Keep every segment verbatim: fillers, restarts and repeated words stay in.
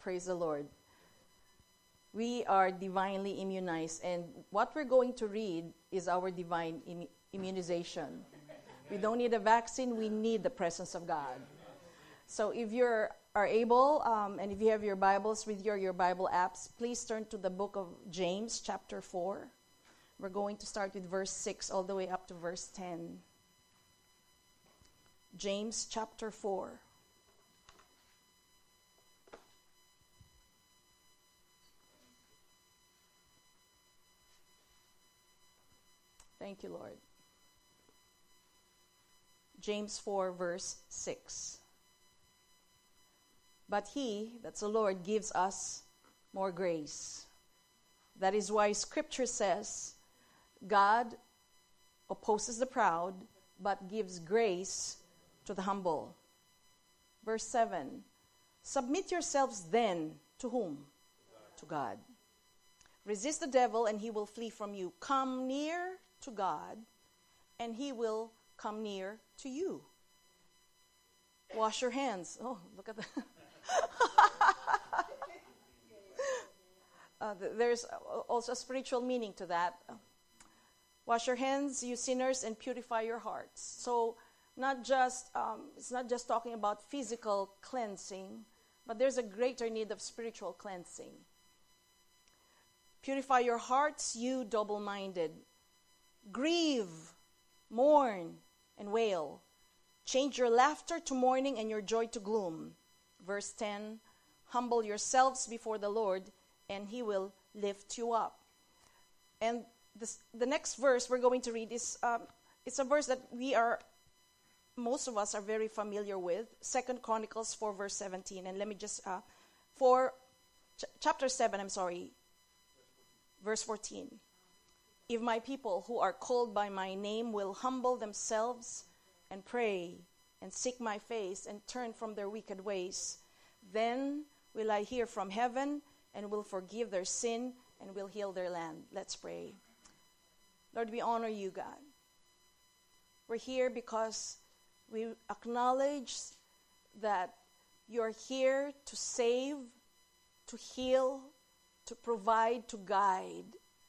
Praise the Lord. We are divinely immunized, and what we're going to read is our divine Im- immunization. We don't need a vaccine, we need the presence of God. So if you are able, um, and if you have your Bibles with your, your Bible apps, please turn to the book of James, chapter four. We're going to start with verse six all the way up to verse ten. James, chapter four. Thank you, Lord. James four, verse six. But he, that's the Lord, gives us more grace. That is why Scripture says, God opposes the proud, but gives grace to the humble. Verse seven. Submit yourselves then to whom? To God. Resist the devil, and he will flee from you. Come near to God, and he will come near to you. Wash your hands. Oh, look at that. uh, there's also a spiritual meaning to that. Wash your hands, you sinners, and purify your hearts. So, not just um, it's not just talking about physical cleansing, but there's a greater need of spiritual cleansing. Purify your hearts, you double-minded. Grieve, mourn, and wail. Change your laughter to mourning and your joy to gloom. Verse ten, humble yourselves before the Lord, and he will lift you up. And this, the next verse we're going to read is, um, it's a verse that we are, most of us are very familiar with. Second Chronicles four, verse seventeen. And let me just, uh, four, ch- chapter seven, I'm sorry, verse fourteen. If my people who are called by my name will humble themselves and pray and seek my face and turn from their wicked ways, then will I hear from heaven and will forgive their sin and will heal their land. Let's pray. Lord, we honor you, God. We're here because we acknowledge that you're here to save, to heal, to provide, to guide.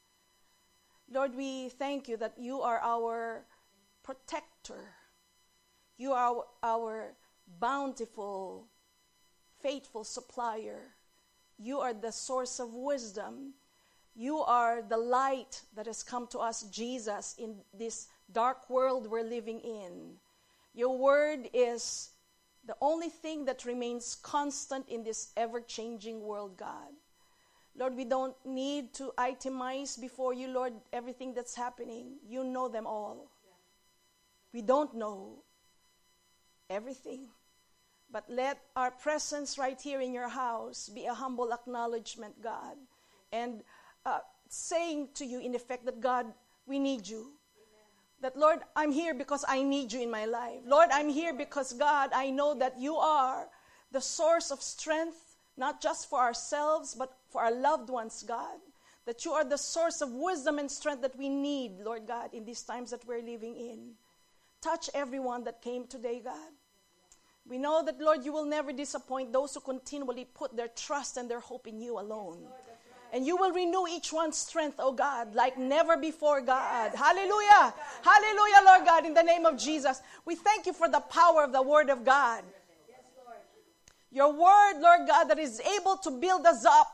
Lord, we thank you that you are our protector. You are our bountiful, faithful supplier. You are the source of wisdom. You are the light that has come to us, Jesus, in this dark world we're living in. Your word is the only thing that remains constant in this ever-changing world, God. Lord, we don't need to itemize before you, Lord, everything that's happening. You know them all. We don't know everything. But let our presence right here in your house be a humble acknowledgement, God. And uh, saying to you, in effect, that God, we need you. Amen. That, Lord, I'm here because I need you in my life. Lord, I'm here because, God, I know that you are the source of strength, not just for ourselves, but for our loved ones, God. That you are the source of wisdom and strength that we need, Lord God, in these times that we're living in. Touch everyone that came today, God. We know that, Lord, you will never disappoint those who continually put their trust and their hope in you alone. Yes, Lord, that's right. And you will renew each one's strength, oh God, like never before, God. Yes. Hallelujah. Yes, hallelujah, Lord God, in the name of Jesus. We thank you for the power of the word of God. Yes, Lord. Your word, Lord God, that is able to build us up.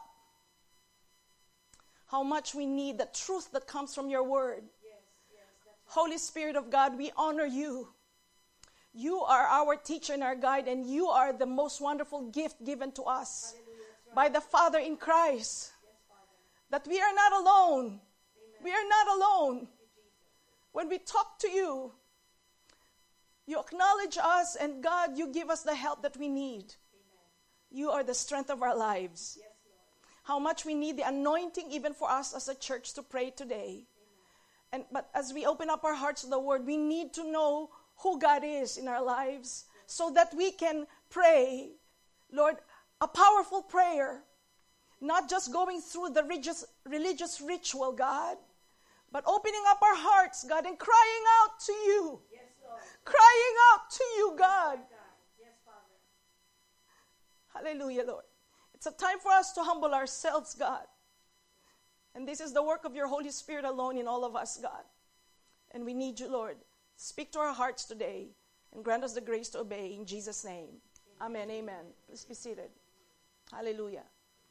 How much we need the truth that comes from your word. Yes, yes, that's right. Holy Spirit of God, we honor you. You are our teacher and our guide, and you are the most wonderful gift given to us right. by the Father in Christ. Yes, that we are not alone. Amen. We are not alone. You, when we talk to you, you acknowledge us, and God, you give us the help that we need. Amen. You are the strength of our lives. Yes, how much we need the anointing even for us as a church to pray today. Amen. And but as we open up our hearts to the word, we need to know who God is in our lives so that we can pray, Lord, a powerful prayer, not just going through the religious, religious ritual, God, but opening up our hearts, God, and crying out to you. Yes, Lord. Crying out to you, God. Yes, Father. Hallelujah, Lord. It's a time for us to humble ourselves, God. And this is the work of your Holy Spirit alone in all of us, God. And we need you, Lord. Speak to our hearts today and grant us the grace to obey in Jesus' name. Amen, amen. Please be seated. Hallelujah.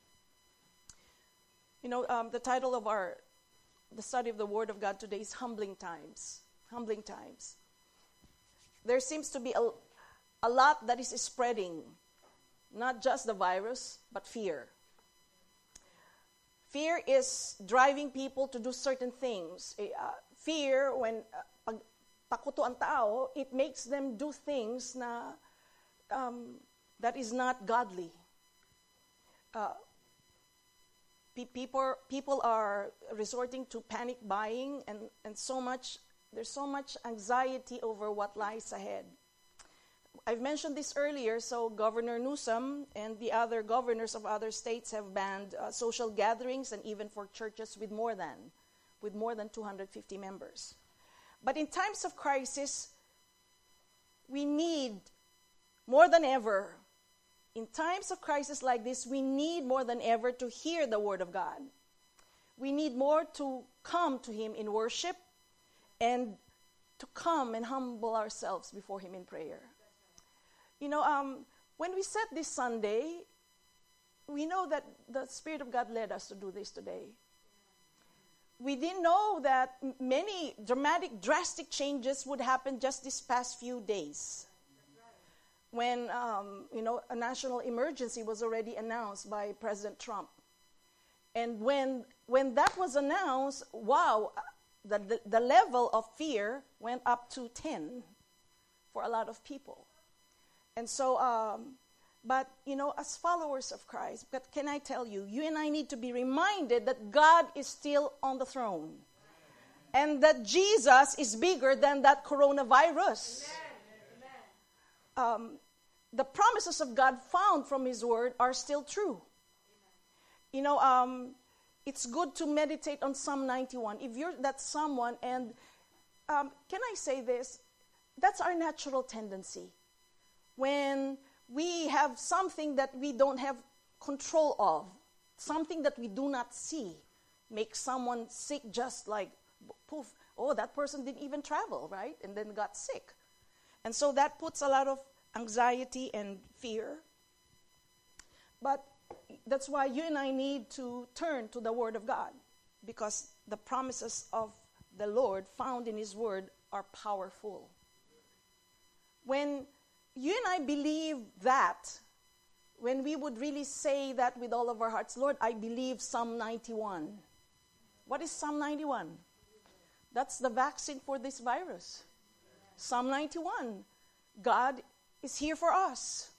You know, um, the title of our, the study of the Word of God today is Humbling Times. Humbling Times. There seems to be a, a lot that is spreading. Not just the virus, but fear. Fear is driving people to do certain things. Uh, fear, when uh, pag takuto ang tao, it makes them do things na um, that is not godly. Uh, pe- people people are resorting to panic buying, and, and so much. There's so much anxiety over what lies ahead. I've mentioned this earlier, so Governor Newsom and the other governors of other states have banned uh, social gatherings, and even for churches with more than, with more than two hundred fifty members. But in times of crisis, we need more than ever, in times of crisis like this, we need more than ever to hear the Word of God. We need more to come to Him in worship and to come and humble ourselves before Him in prayer. You know, um, when we set this Sunday, we know that the Spirit of God led us to do this today. We didn't know that m- many dramatic, drastic changes would happen just this past few days. When, um, you know, a national emergency was already announced by President Trump. And when when that was announced, wow, the, the, the level of fear went up to ten for a lot of people. And so, um, but, you know, as followers of Christ, but can I tell you, you and I need to be reminded that God is still on the throne. And that Jesus is bigger than that coronavirus. Um, the promises of God found from His Word are still true. You know, um, it's good to meditate on Psalm ninety-one. If you're that someone, and um, can I say this? That's our natural tendency. When we have something that we don't have control of, something that we do not see, make someone sick just like, poof, oh, that person didn't even travel, right? And then got sick. And so that puts a lot of anxiety and fear. But that's why you and I need to turn to the Word of God, because the promises of the Lord found in His Word are powerful. When you and I believe that, when we would really say that with all of our hearts, Lord, I believe Psalm ninety-one. What is Psalm ninety-one? That's the vaccine for this virus. Psalm ninety-one. God is here for us.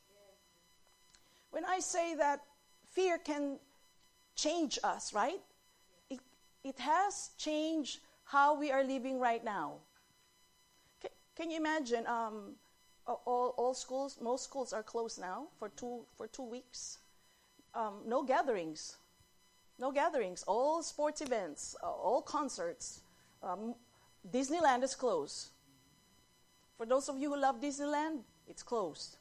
When I say that fear can change us, right? It, it has changed how we are living right now. Can, can you imagine, um, all, all schools, most schools are closed now for two, for two weeks. Um, no gatherings. No gatherings. All sports events, uh, all concerts. Um, Disneyland is closed. For those of you who love Disneyland, it's closed.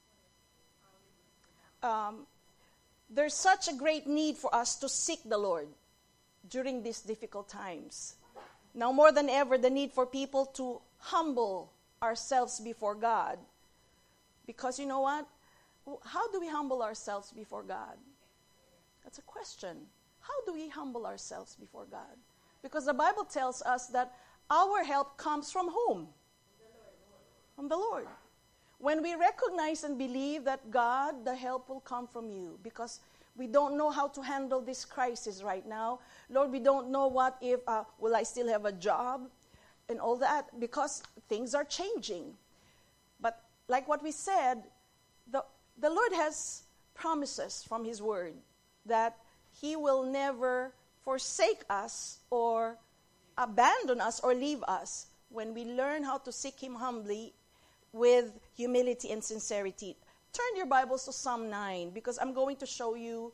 Um, there's such a great need for us to seek the Lord during these difficult times. Now more than ever, the need for people to humble ourselves before God. Because you know what? How do we humble ourselves before God? That's a question. How do we humble ourselves before God? Because the Bible tells us that our help comes from whom? From the Lord. When we recognize and believe that God, the help will come from you, because we don't know how to handle this crisis right now. Lord, we don't know what if, uh, will I still have a job and all that, because things are changing. But like what we said, the, the Lord has promises from His Word that He will never forsake us or abandon us or leave us when we learn how to seek Him humbly with humility and sincerity. Turn your Bibles to Psalm nine, because I'm going to show you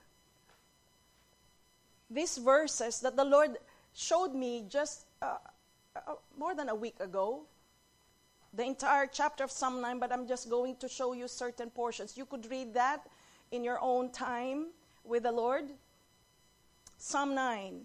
these verses that the Lord showed me just uh, uh, more than a week ago. The entire chapter of Psalm nine, but I'm just going to show you certain portions. You could read that in your own time with the Lord. Psalm nine.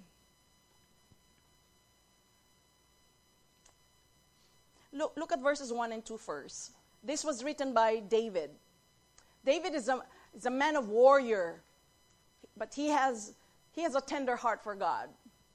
Look, look at verses one and two first. This was written by David. David is a, is a man of warrior, but he has, he has a tender heart for God.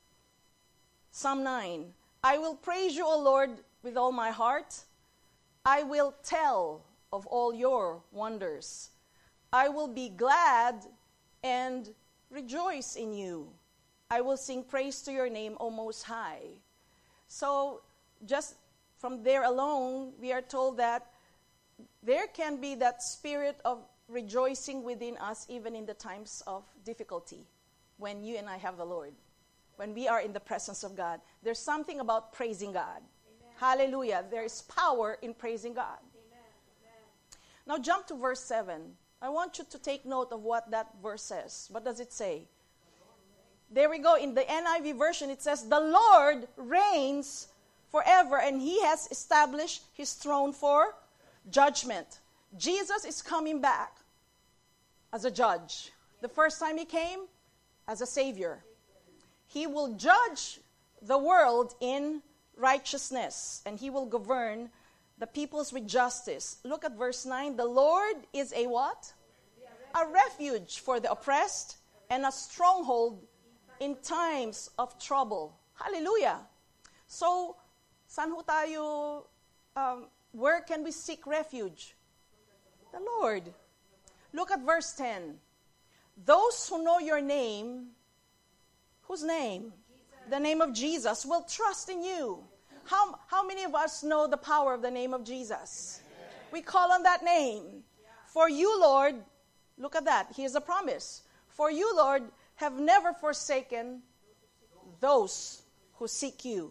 Psalm nine. I will praise you, O Lord, with all my heart. I will tell of all your wonders. I will be glad and rejoice in you. I will sing praise to your name, O Most High. So just from there alone, we are told that there can be that spirit of rejoicing within us even in the times of difficulty when you and I have the Lord. When we are in the presence of God. There's something about praising God. Amen. Hallelujah. There is power in praising God. Amen. Amen. Now jump to verse seven. I want you to take note of what that verse says. What does it say? There we go. In the N I V version, it says, the Lord reigns forever, and he has established his throne for judgment. Jesus is coming back as a judge. The first time he came, as a savior. He will judge the world in righteousness, and he will govern the peoples with justice. Look at verse nine. The Lord is a what? A refuge for the oppressed and a stronghold in times of trouble. Hallelujah. So, saan ho tayo, um, where can we seek refuge? The Lord. Look at verse ten. Those who know your name, whose name? Jesus. The name of Jesus, will trust in you. How, how many of us know the power of the name of Jesus? Amen. We call on that name. Yeah. For you, Lord, look at that. Here's a promise. For you, Lord, have never forsaken those who seek you.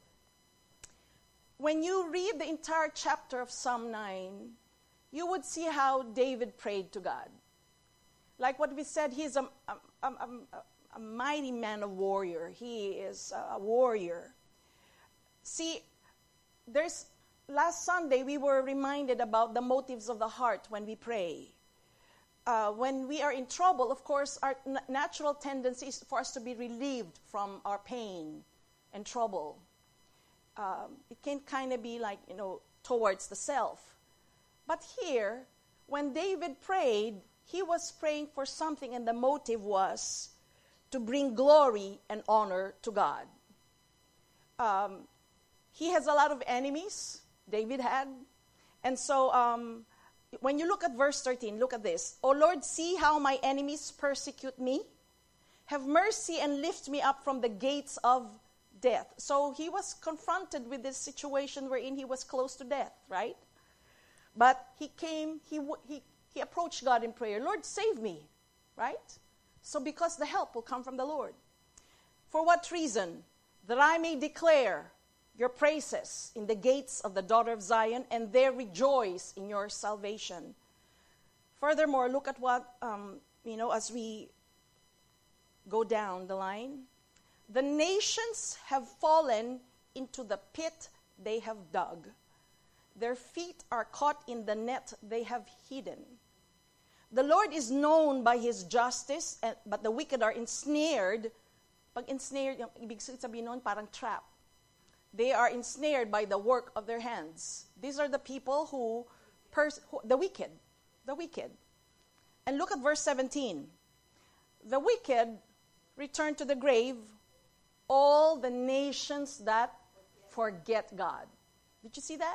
When you read the entire chapter of Psalm nine, you would see how David prayed to God. Like what we said, he's a, a, a, a, a mighty man of warrior. He is a warrior. See, there's last Sunday we were reminded about the motives of the heart when we pray. Uh, when we are in trouble, of course, our n- natural tendency is for us to be relieved from our pain and trouble. Um, it can kind of be like, you know, towards the self. But here, when David prayed, he was praying for something, and the motive was to bring glory and honor to God. Um, he has a lot of enemies, David had. And so um, when you look at verse thirteen, look at this. O Lord, see how my enemies persecute me. Have mercy and lift me up from the gates of death. So he was confronted with this situation wherein he was close to death, right? But he came, he he he approached God in prayer. Lord, save me, right? So because the help will come from the Lord. For what reason? That I may declare your praises in the gates of the daughter of Zion, and there rejoice in your salvation. Furthermore, look at what, um, you know, as we go down the line. The nations have fallen into the pit they have dug. Their feet are caught in the net they have hidden. The Lord is known by his justice, and, but the wicked are ensnared. Pag ensnared, yung ibig sabihin nun, parang trap. They are ensnared by the work of their hands. These are the people who, pers- who the wicked, the wicked. And look at verse seventeen. The wicked return to the grave, all the nations that forget God. Did you see that?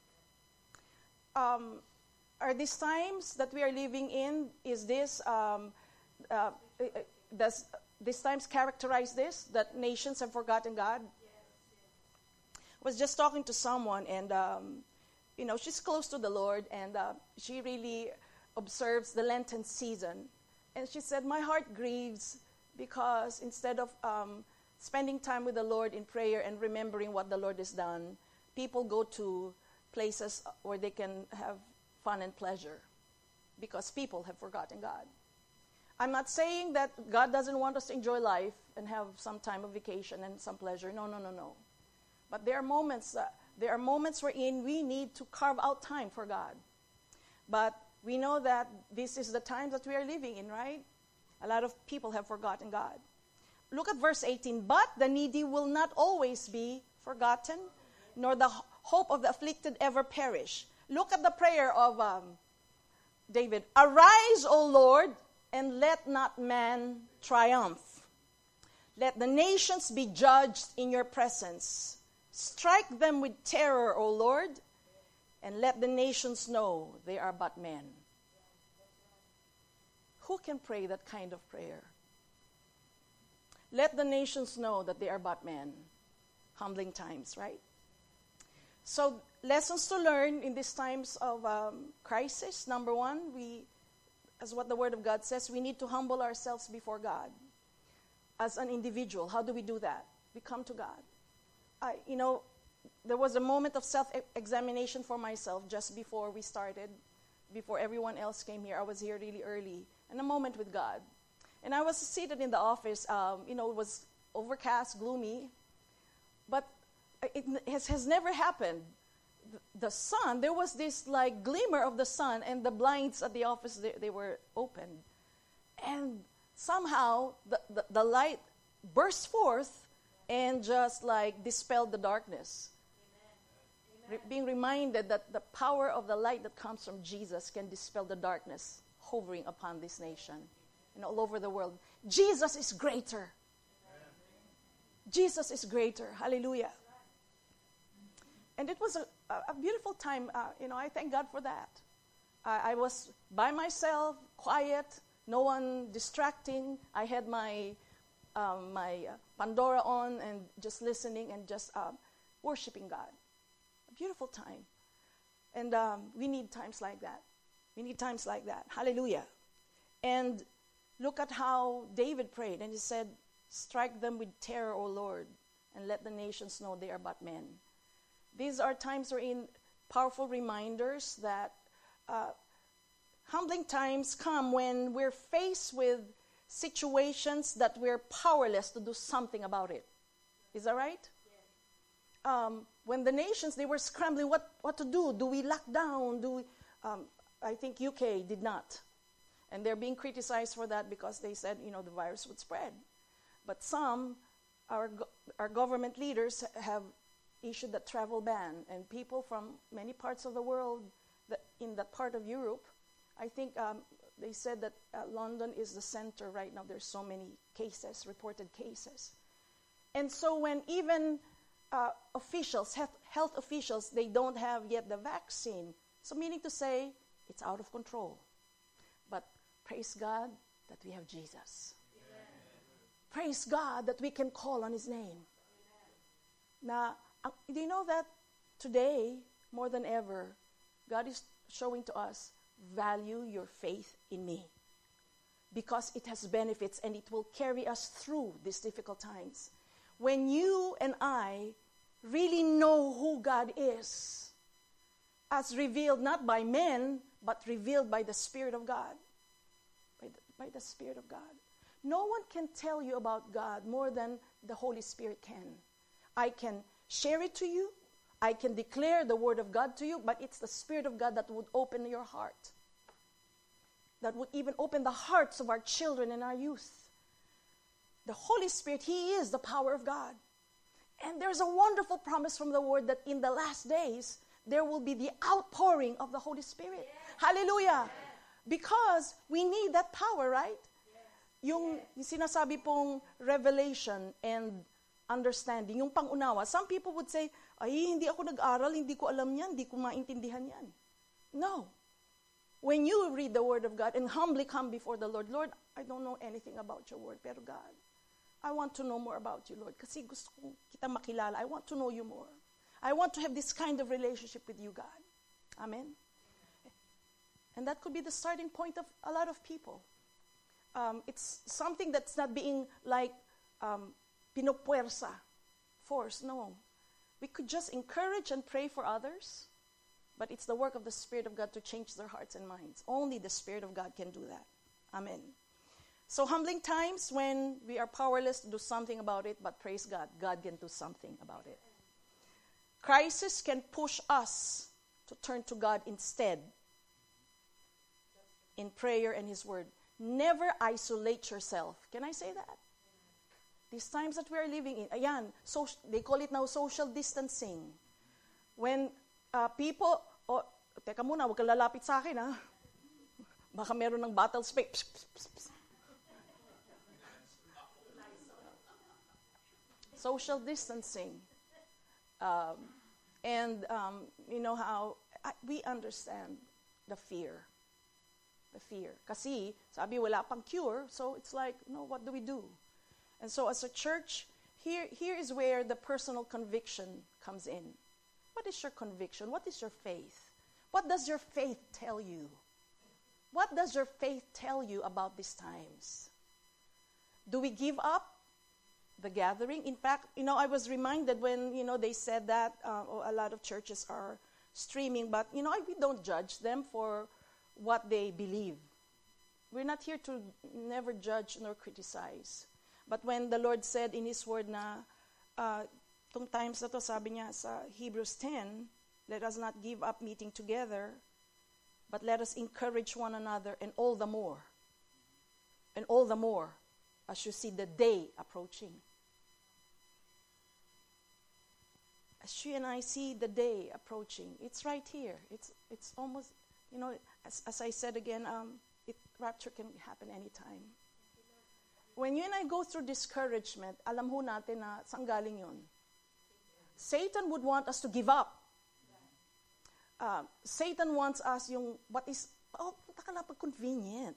Um, are these times that we are living in, is this, um, uh, does these times characterize this, that nations have forgotten God? I was just talking to someone, and, um, you know, she's close to the Lord, and uh, she really observes the Lenten season. And she said, my heart grieves because instead of um, spending time with the Lord in prayer and remembering what the Lord has done, people go to places where they can have fun and pleasure because people have forgotten God. I'm not saying that God doesn't want us to enjoy life and have some time of vacation and some pleasure. No, no, no, no. But there are moments, uh, there are moments wherein we need to carve out time for God. But we know that this is the time that we are living in, right? A lot of people have forgotten God. Look at verse eighteen. But the needy will not always be forgotten, nor the hope of the afflicted ever perish. Look at the prayer of um, David. Arise, O Lord, and let not man triumph. Let the nations be judged in your presence. Strike them with terror, O Lord, and let the nations know they are but men. Who can pray that kind of prayer? Let the nations know that they are but men. Humbling times, right? So, lessons to learn in these times of um, crisis. Number one, we, as what the Word of God says, we need to humble ourselves before God. As an individual, how do we do that? We come to God. I, you know, there was a moment of self-examination for myself just before we started, before everyone else came here. I was here really early, and a moment with God. And I was seated in the office. Um, you know, it was overcast, gloomy, but it has, has never happened. The, the sun, there was this like glimmer of the sun, and the blinds at the office, they, they were open. And somehow the, the, the light burst forth and just like dispelled the darkness. Amen. Re- being reminded that the power of the light that comes from Jesus can dispel the darkness hovering upon this nation and all over the world. Jesus is greater. Amen. Jesus is greater. Hallelujah. And it was a, a beautiful time. Uh, you know, I thank God for that. I, I was by myself, quiet, no one distracting. I had my um, my uh, Pandora on and just listening and just uh, worshiping God. A beautiful time. And um, we need times like that. We need times like that. Hallelujah. And look at how David prayed. And he said, strike them with terror, O Lord, and let the nations know they are but men. These are times wherein powerful reminders that uh, humbling times come when we're faced with situations that we're powerless to do something about it. Is that right? Yes. Um, when the nations, they were scrambling what, what to do. Do we lock down? Do we, um, I think U K did not. And they're being criticized for that because they said, you know, the virus would spread. But some, our, go- our government leaders have issued a travel ban. And people from many parts of the world, that in that part of Europe, I think um, they said that uh, London is the center right now. There's so many cases, reported cases. And so when even uh, officials, health, health officials, they don't have yet the vaccine. So meaning to say, it's out of control. But praise God that we have Jesus. Amen. Praise God that we can call on His name. Amen. Now, uh, do you know that today, more than ever, God is showing to us, value your faith in me, because it has benefits and it will carry us through these difficult times. When you and I really know who God is, as revealed not by men, but revealed by the Spirit of God. By the, by the Spirit of God. No one can tell you about God more than the Holy Spirit can. I can share it to you. I can declare the Word of God to you, but it's the Spirit of God that would open your heart. That would even open the hearts of our children and our youth. The Holy Spirit, He is the power of God. And there's a wonderful promise from the Word that in the last days, there will be the outpouring of the Holy Spirit. Yes. Hallelujah. Yes. Because we need that power, right? Yes. Yung, yung sinasabi pong revelation and understanding, yung pangunawa. Some people would say, ay, hindi ako nag-aral, hindi ko alam yan, hindi ko maintindihan yan. No. When you read the Word of God and humbly come before the Lord, Lord, I don't know anything about your Word, pero God, I want to know more about you, Lord. Kasi gusto ko kita makilala. I want to know you more. I want to have this kind of relationship with you, God. Amen? And that could be the starting point of a lot of people. Um, it's something that's not being like um, pinopuersa, force, no. We could just encourage and pray for others, but it's the work of the Spirit of God to change their hearts and minds. Only the Spirit of God can do that. Amen. So humbling times when we are powerless to do something about it, but praise God, God can do something about it. Crisis can push us to turn to God instead. in prayer and His Word. Never isolate yourself. Can I say that? These times that we are living in, ayan, so, they call it now social distancing. When uh, people, oh, teka muna, huwag kang lalapit sa akin, ha? Baka meron ng battle space. Social distancing. Um, and um, you know how, I, we understand the fear. The fear. Kasi, sabi, wala pang cure, so it's like, no, what do we do? And so as a church, here, here is where the personal conviction comes in. What is your conviction? What is your faith? What does your faith tell you? What does your faith tell you about these times? Do we give up the gathering? In fact, you know, I was reminded when, you know, they said that uh, a lot of churches are streaming, but, you know, we don't judge them for what they believe. We're not here to never judge nor criticize. But when the Lord said in His Word na, uh, tong times na to, sabi niya sa Hebrews ten, let us not give up meeting together, but let us encourage one another, and all the more, and all the more, as you see the day approaching. As you and I see the day approaching, it's right here. It's it's almost, you know, as, as I said again, um, it, rapture can happen anytime. When you and I go through discouragement, alam ho natin na saan galing yun. Satan would want us to give up. Uh, Satan wants us yung, what is, oh, punta ka lang pag convenient.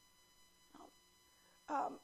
Um,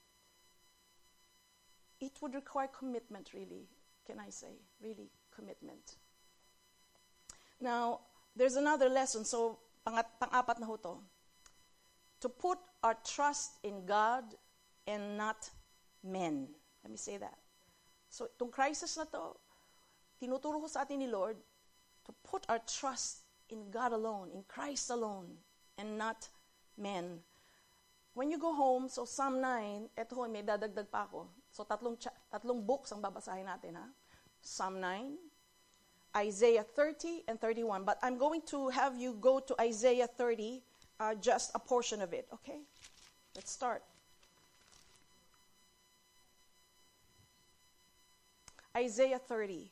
it would require commitment, really, can I say, really, commitment. Now, there's another lesson, so pangat, pang-apat na ho to. To put our trust in God and not men. Let me say that. So, itong crisis na to, tinuturo ko sa atin ni Lord to put our trust in God alone, in Christ alone, and not men. When you go home, so Psalm nine, eto ho, may dadagdag pa ako. So, tatlong, cha- tatlong books ang babasahin natin, ha? Psalm nine, Isaiah thirty, and thirty-one. But I'm going to have you go to Isaiah thirty, uh, just a portion of it, okay? Let's start. Isaiah thirty.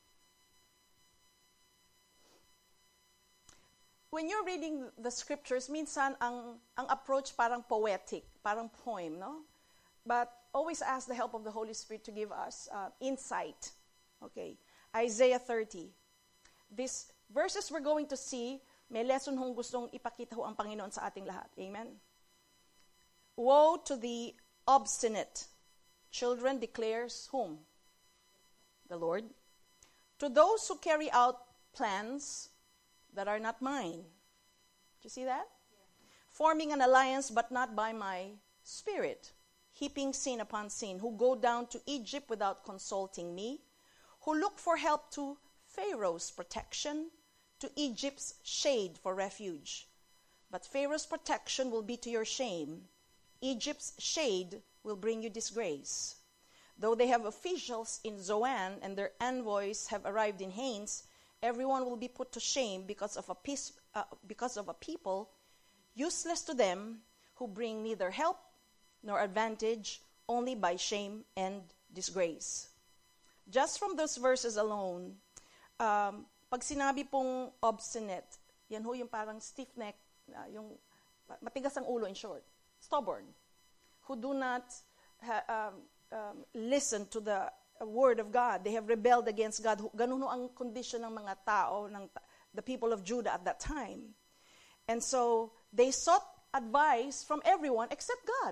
When you're reading the scriptures, minsan ang, ang approach parang poetic, parang poem, no? But always ask the help of the Holy Spirit to give us uh, insight. Okay, Isaiah thirty. These verses we're going to see, may lesson hong gustong ipakita ho ang Panginoon sa ating lahat. Amen? Woe to the obstinate children, declares whom? The Lord. To those who carry out plans that are not mine. Do you see that? Yeah. Forming an alliance, but not by my spirit. Heaping sin upon sin. Who go down to Egypt without consulting me. Who look for help to Pharaoh's protection, to Egypt's shade for refuge. But Pharaoh's protection will be to your shame. Egypt's shade will bring you disgrace. Though they have officials in Zoan and their envoys have arrived in Hanes, everyone will be put to shame because of a peace, uh, because of a people useless to them, who bring neither help nor advantage, only by shame and disgrace. Just from those verses alone, um, pag sinabi pong obstinate, yan ho yung parang stiff-neck, uh, yung matigas ang ulo, in short, stubborn, who do not ha- um, um, listen to the a word of God. They have rebelled against God. Ganun ang condition ng mga tao, ng the people of Judah at that time. And so, they sought advice from everyone except God.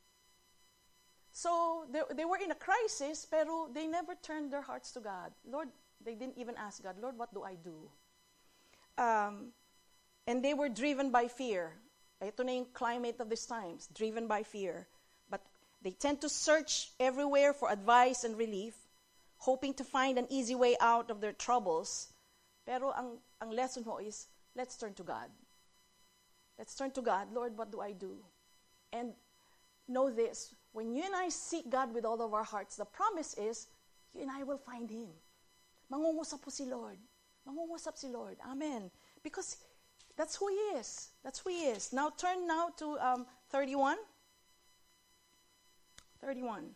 So, they, they were in a crisis, pero they never turned their hearts to God. Lord, they didn't even ask God, Lord, what do I do? Um, and they were driven by fear. Ito na yung climate of these times, driven by fear. But they tend to search everywhere for advice and relief, hoping to find an easy way out of their troubles. Pero ang, ang lesson ho is, let's turn to God. Let's turn to God. Lord, what do I do? And know this, when you and I seek God with all of our hearts, the promise is, you and I will find Him. Mangungusap po si Lord. Mangungusap si Lord. Amen. Because That's who He is. That's who He is. Now turn now to um, thirty-one. thirty-one.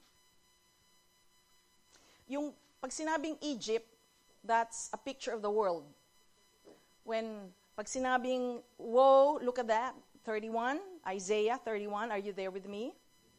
Yung pag sinabing Egypt, that's a picture of the world. When pag sinabing woe, look at that, thirty-one, Isaiah thirty-one, are you there with me?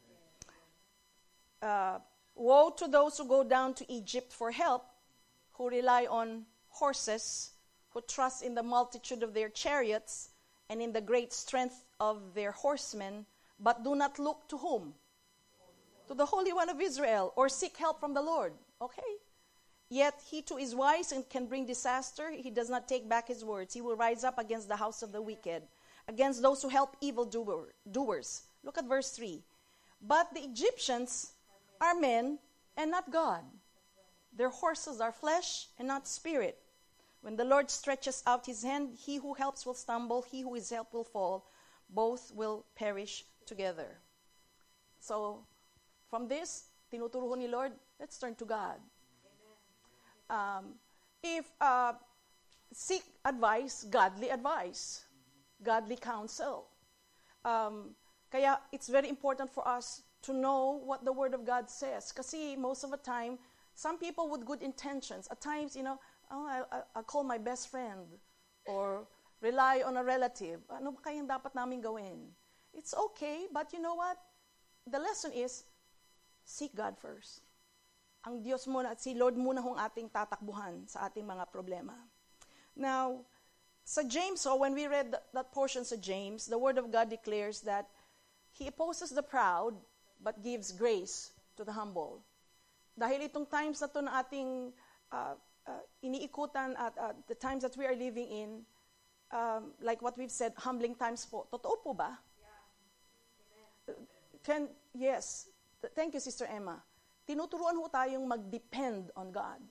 Uh, woe to those who go down to Egypt for help, who rely on horses, who trust in the multitude of their chariots and in the great strength of their horsemen, but do not look to whom? To the Holy One of Israel, or seek help from the Lord. Okay. Yet he too is wise and can bring disaster. He does not take back his words. He will rise up against the house of the wicked, against those who help evil doer, doers. Look at verse three. But the Egyptians are men and not God. Their horses are flesh and not spirit. When the Lord stretches out his hand, he who helps will stumble, he who is helped will fall. Both will perish together. So, from this, tinuturo ni Lord, let's turn to God. Um, if uh, seek advice, godly advice, godly counsel. Um, kaya it's very important for us to know what the Word of God says. Kasi most of the time, some people with good intentions, at times, you know, oh, I, I, I'll call my best friend or rely on a relative. Ano ba kayang dapat namin gawin? It's okay, but you know what? The lesson is, seek God first. Ang Diyos muna at si Lord muna hong ating tatakbuhan sa ating mga problema. Now, sa James, so when we read that, that portion sa James, the Word of God declares that He opposes the proud, but gives grace to the humble. Dahil itong times na to na ating uh, uh, iniikutan at uh, the times that we are living in, um, like what we've said, humbling times po. Totoo po ba? Yeah. Can, yes. Thank you, Sister Emma. Tinuturuan ho tayong mag-depend on God.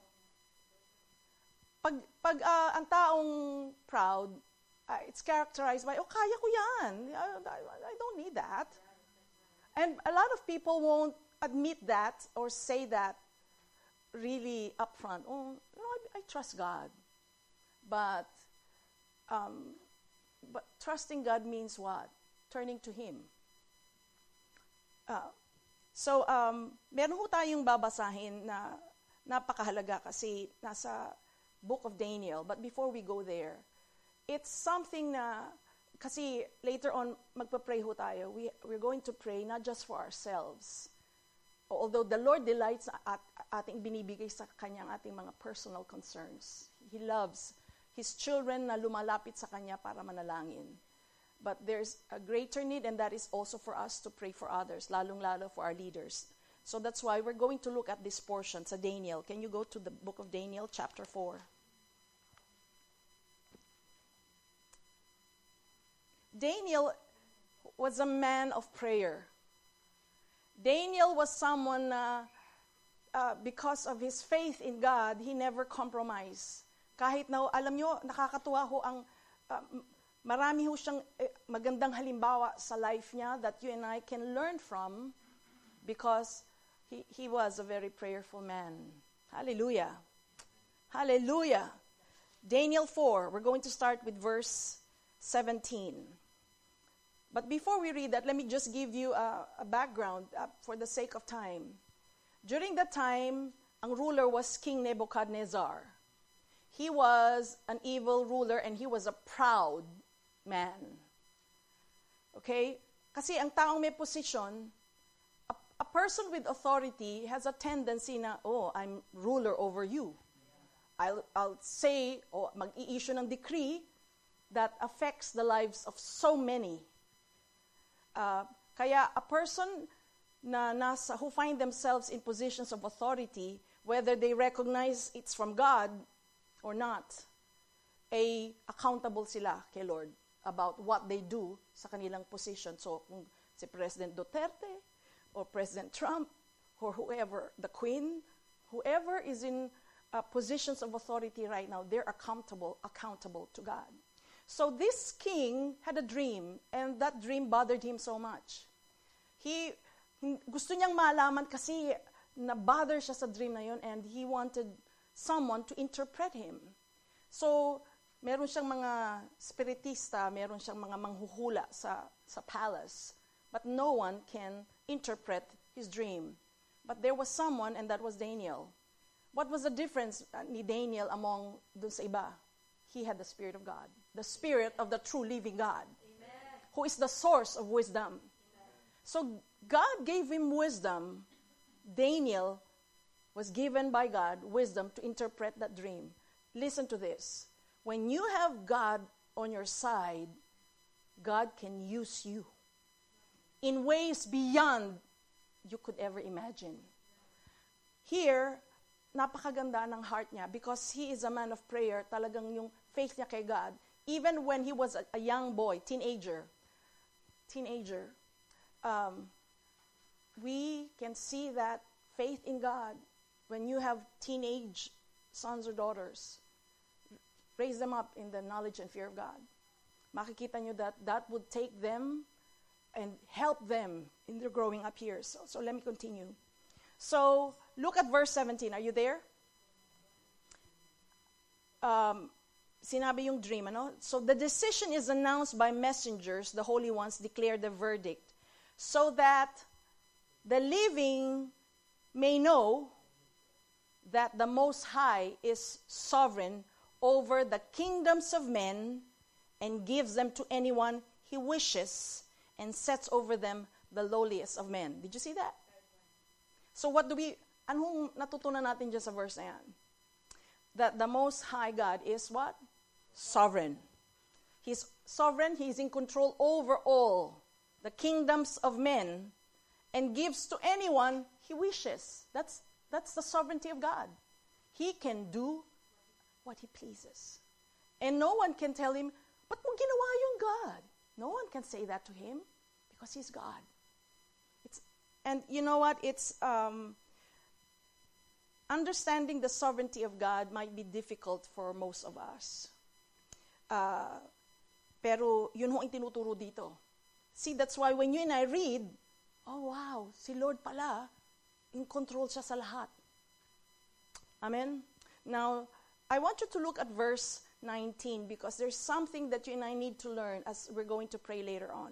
Pag, pag uh, ang taong proud, uh, it's characterized by, oh, kaya ko yan. I, I, I don't need that. And a lot of people won't admit that or say that really upfront. Oh, no, I, I trust God. But, um, but trusting God means what? Turning to Him. Uh, So, um, meron ho tayong babasahin na napakahalaga kasi nasa Book of Daniel. But before we go there, it's something na, kasi later on, magpa-pray ho tayo. We, we're going to pray not just for ourselves. Although the Lord delights at ating binibigay sa Kanyang ating mga personal concerns. He loves His children na lumalapit sa Kanya para manalangin. But there's a greater need, and that is also for us to pray for others, lalong-lalo for our leaders. So that's why we're going to look at this portion sa Daniel. Can you go to the book of Daniel, chapter four? Daniel was a man of prayer. Daniel was someone, uh, uh, because of his faith in God, he never compromised. Kahit na, alam nyo, nakakatuwa ho ang... Uh, Marami ho siyang eh, magandang halimbawa sa life niya that you and I can learn from because he, he was a very prayerful man. Hallelujah. Hallelujah. Daniel four, we're going to start with verse seventeen. But before we read that, let me just give you a, a background uh, for the sake of time. During that time, ang ruler was King Nebuchadnezzar. He was an evil ruler and he was a proud man. Okay? Kasi ang taong may position, a, a person with authority has a tendency na, oh, I'm ruler over you. I'll, I'll say, o oh, mag-i-issue ng decree that affects the lives of so many. Uh, kaya a person na nasa, who find themselves in positions of authority, whether they recognize it's from God or not, ay accountable sila kay Lord about what they do sa kanilang position. So, kung si President Duterte or President Trump or whoever, the Queen, whoever is in uh, positions of authority right now, they're accountable, accountable to God. So this king had a dream, and that dream bothered him so much. He, gusto niyang malaman kasi na-bother siya sa dream na yun, and he wanted someone to interpret him. So, meron siyang mga spiritista, meron siyang mga manghuhula sa, sa palace. But no one can interpret his dream. But there was someone, and that was Daniel. What was the difference ni Daniel among dun sa iba? He had the Spirit of God. The Spirit of the true living God. Amen. Who is the source of wisdom. Amen. So God gave him wisdom. Daniel was given by God wisdom to interpret that dream. Listen to this. When you have God on your side, God can use you in ways beyond you could ever imagine. Here, napakaganda ng heart niya because he is a man of prayer. Talagang yung faith niya kay God. Even when he was a, a young boy, teenager, teenager, um, we can see that faith in God. When you have teenage sons or daughters, raise them up in the knowledge and fear of God. Makikita nyo that that would take them and help them in their growing up years. So, so let me continue. So, look at verse seventeen. Are you there? Um, sinabi yung dream, ano? So, the decision is announced by messengers, the holy ones declare the verdict, so that the living may know that the Most High is sovereign over the kingdoms of men and gives them to anyone he wishes and sets over them the lowliest of men. Did you see that? So what do we, anong natutunan natin dyan sa verse na yan? That the Most High God is what? Sovereign. He's sovereign, He's in control over all the kingdoms of men and gives to anyone he wishes. That's That's the sovereignty of God. He can do what he pleases. And no one can tell him, ba't mo ginawa yung God? No one can say that to him because he's God. It's, and you know what? It's um, understanding the sovereignty of God might be difficult for most of us. Uh, pero yun ho ang tinuturo dito. See, that's why when you and I read, oh wow, si Lord pala, in control siya sa lahat. Amen? Now, I want you to look at verse nineteen because there's something that you and I need to learn as we're going to pray later on.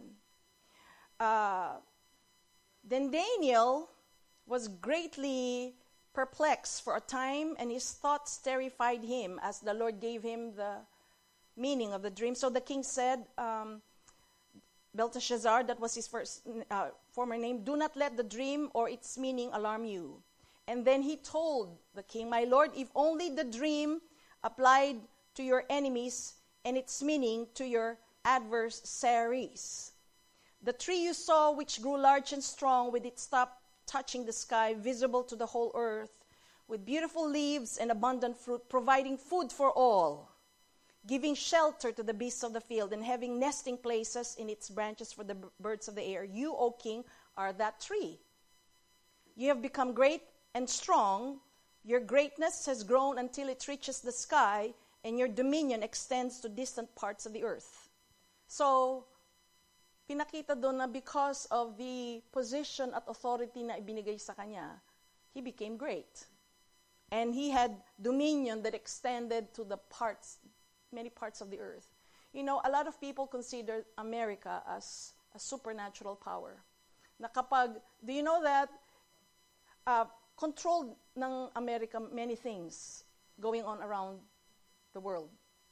Uh, then Daniel was greatly perplexed for a time, and his thoughts terrified him as the Lord gave him the meaning of the dream. So the king said, um, Belteshazzar, that was his first uh, former name, do not let the dream or its meaning alarm you. And then he told the king, my lord, if only the dream applied to your enemies and its meaning to your adversaries. The tree you saw, which grew large and strong, with its top touching the sky, visible to the whole earth, with beautiful leaves and abundant fruit, providing food for all, giving shelter to the beasts of the field, and having nesting places in its branches for the b- birds of the air. You, O king, are that tree. You have become great and strong. Your greatness has grown until it reaches the sky, and your dominion extends to distant parts of the earth. So, pinakita doon na because of the position at authority na ibinigay sa kanya, he became great. And he had dominion that extended to the parts, many parts of the earth. You know, a lot of people consider America as a supernatural power. Na kapag, do you know that uh, controlled ng America many things going on around the world.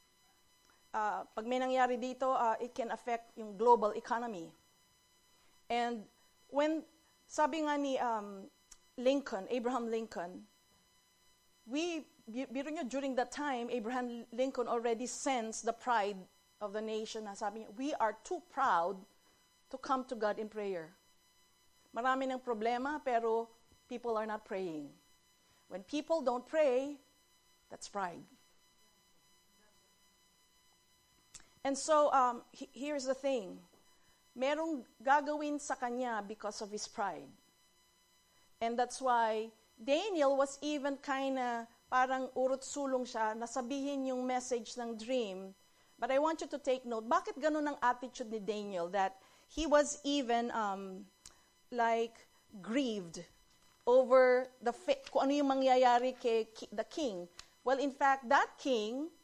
Uh, pag may nangyari dito, uh, it can affect yung global economy. And when, sabi nga ni um, Lincoln, Abraham Lincoln, we, biro nyo, during that time, Abraham Lincoln already sensed the pride of the nation. Na sabi niya, we are too proud to come to God in prayer. Marami ng problema, pero people are not praying. When people don't pray, that's pride. And so, um, he, here's the thing. Merong gagawin sa kanya because of his pride. And that's why Daniel was even kinda parang urot-sulong siya na sabihin yung message ng dream. But I want you to take note, bakit ganun ang attitude ni Daniel that he was even um, like grieved over the fa- kung ano yung mangyayari kay ki- the king. Well, in fact, that king,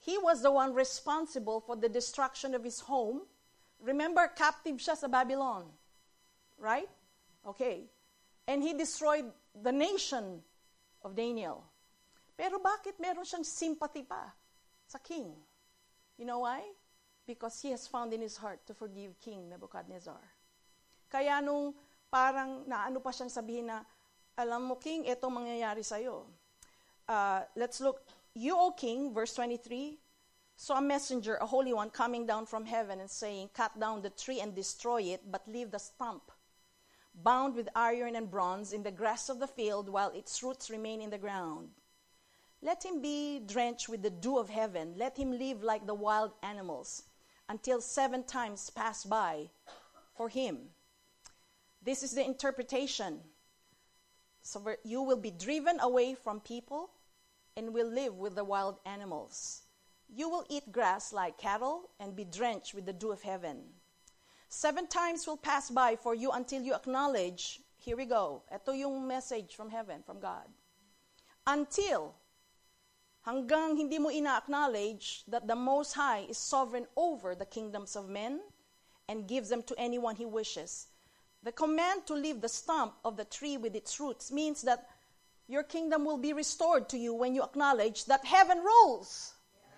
He was the one responsible for the destruction of his home. Remember, captive siya sa Babylon. Right? Okay. And he destroyed the nation of Daniel. Pero bakit meron siyang sympathy pa sa king? You know why? Because he has found in his heart to forgive King Nebuchadnezzar. Kaya nung parang naano pa siyang sabihin na, alam mo, King, ito mangyayari sa'yo. Uh, let's look. You, O King, verse twenty-three, saw a messenger, a holy one, coming down from heaven and saying, cut down the tree and destroy it, but leave the stump, bound with iron and bronze, in the grass of the field, while its roots remain in the ground. Let him be drenched with the dew of heaven. Let him live like the wild animals, until seven times pass by for him. This is the interpretation. So you will be driven away from people and will live with the wild animals. You will eat grass like cattle and be drenched with the dew of heaven. Seven times will pass by for you until you acknowledge, here we go, ito yung message from heaven, from God. Until, hanggang hindi mo ina-acknowledge that the Most High is sovereign over the kingdoms of men and gives them to anyone he wishes. The command to leave the stump of the tree with its roots means that your kingdom will be restored to you when you acknowledge that heaven rules.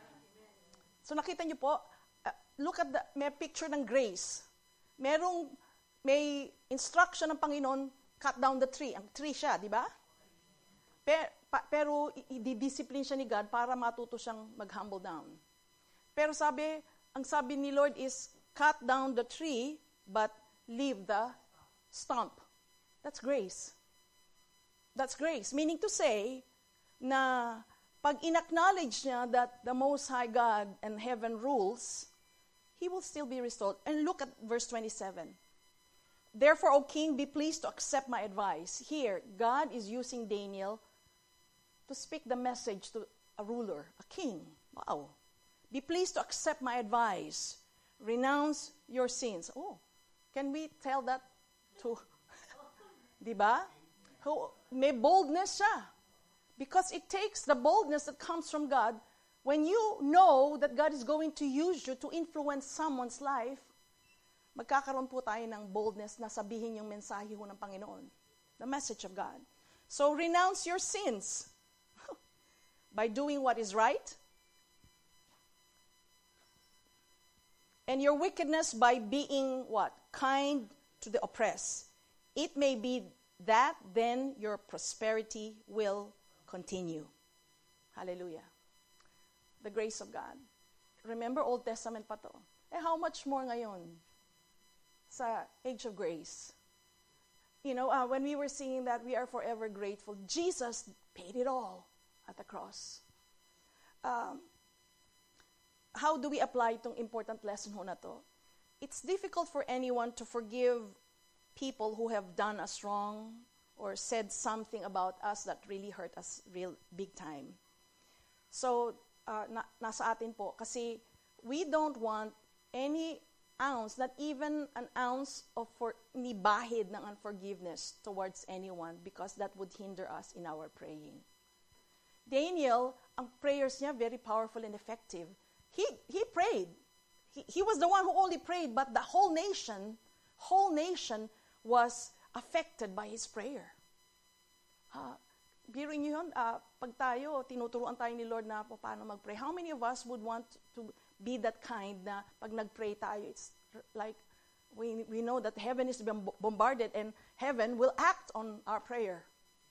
So nakita niyo po, uh, look at the, may picture ng grace. Merong, may instruction ng Panginoon, cut down the tree. Ang tree siya, di ba? Per, pa, pero i-discipline siya ni God para matuto siyang mag-humble down. Pero sabi, ang sabi ni Lord is, cut down the tree, but leave the stump. That's grace. That's grace. Meaning to say, na pag in-acknowledge niya that the Most High God and heaven rules, he will still be restored. And look at verse twenty-seven. Therefore, O king, be pleased to accept my advice. Here, God is using Daniel to speak the message to a ruler, a king. Wow. Be pleased to accept my advice. Renounce your sins. Oh, can we tell that to, di ba? May boldness siya. Because it takes the boldness that comes from God. When you know that God is going to use you to influence someone's life, magkakaroon po tayo ng boldness na sabihin yung mensahe ho ng Panginoon. The message of God. So renounce your sins by doing what is right, and your wickedness by being what? Kind to the oppressed. It may be that then your prosperity will continue. Hallelujah. The grace of God. Remember, Old Testament pa to. Eh, how much more ngayon sa age of grace? You know, uh, when we were singing that, we are forever grateful. Jesus paid it all at the cross. Um, how do we apply itong important lesson ho na to? It's difficult for anyone to forgive people who have done us wrong or said something about us that really hurt us real big time. So, uh, na, nasa atin po, kasi we don't want any ounce, not even an ounce of for, ni bahid ng unforgiveness towards anyone, because that would hinder us in our praying. Daniel, ang prayers niya very powerful and effective. He he prayed. He, he was the one who only prayed, but the whole nation, whole nation was affected by his prayer. Uh, Biruin niyo yun, uh, pag tayo, tinuturuan tayo ni Lord na po paano mag-pray. How many of us would want to be that kind na pag nag-pray tayo, it's like we, we know that heaven is being bombarded and heaven will act on our prayer.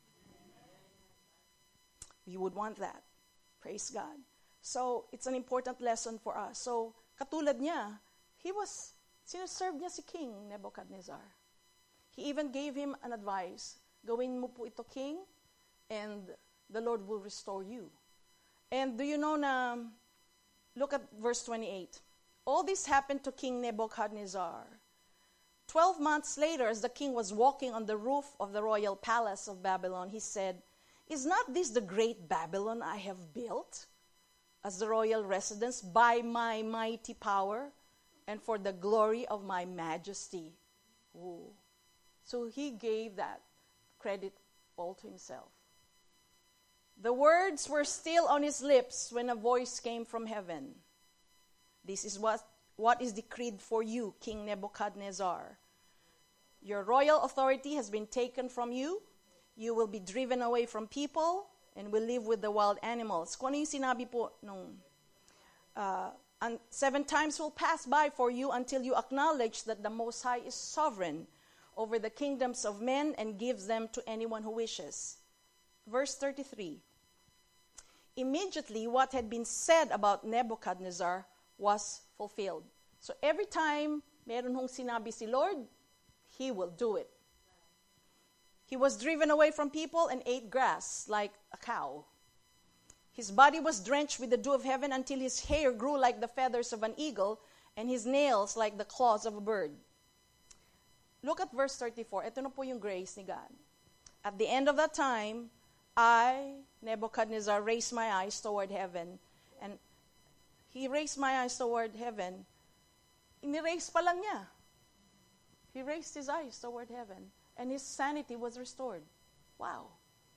We would want that. Praise God. So, it's an important lesson for us. So, katulad niya, he was, sinaserve niya si King Nebuchadnezzar. He even gave him an advice. Gawin mo po ito, King, and the Lord will restore you. And do you know na, look at verse twenty-eight. All this happened to King Nebuchadnezzar. Twelve months later, as the king was walking on the roof of the royal palace of Babylon, he said, "Is not this the great Babylon I have built as the royal residence by my mighty power and for the glory of my majesty?" Ooh. So he gave that credit all to himself. The words were still on his lips when a voice came from heaven. This is what, what is decreed for you, King Nebuchadnezzar. Your royal authority has been taken from you. You will be driven away from people and will live with the wild animals. Kung ano yung sinabi po nung uh, and seven times will pass by for you until you acknowledge that the Most High is sovereign over the kingdoms of men and gives them to anyone who wishes. Verse thirty-three. Immediately what had been said about Nebuchadnezzar was fulfilled. So every time meron hong sinabi si Lord, He will do it. He was driven away from people and ate grass like a cow. His body was drenched with the dew of heaven until his hair grew like the feathers of an eagle and his nails like the claws of a bird. Look at verse thirty-four. Ito na po yung grace ni God. At the end of that time, I, Nebuchadnezzar, raised my eyes toward heaven. And he raised my eyes toward heaven. Iniraise pa lang niya. He raised his eyes toward heaven. And his sanity was restored. Wow.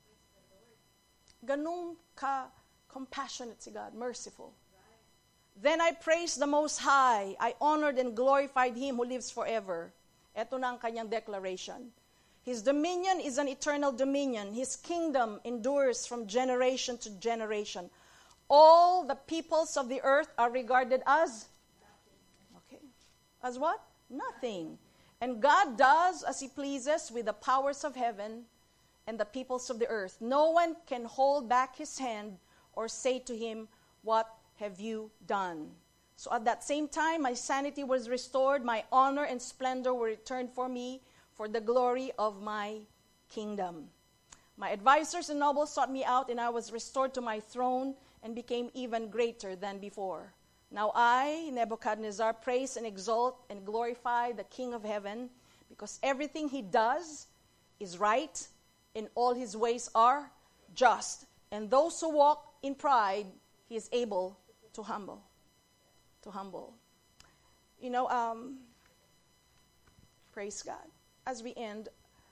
Ganun ka compassionate si God, merciful. Then I praised the Most High. I honored and glorified Him who lives forever. Ito na ang kanyang declaration. His dominion is an eternal dominion. His kingdom endures from generation to generation. All the peoples of the earth are regarded as okay. As what? Nothing. And God does as He pleases with the powers of heaven and the peoples of the earth. No one can hold back His hand or say to Him, what have you done? So at that same time, my sanity was restored, my honor and splendor were returned for me, for the glory of my kingdom. My advisors and nobles sought me out, and I was restored to my throne and became even greater than before. Now I, Nebuchadnezzar, praise and exalt and glorify the King of heaven, because everything He does is right, and all His ways are just. And those who walk in pride, He is able to humble. To humble. You know, um, praise God. As we end,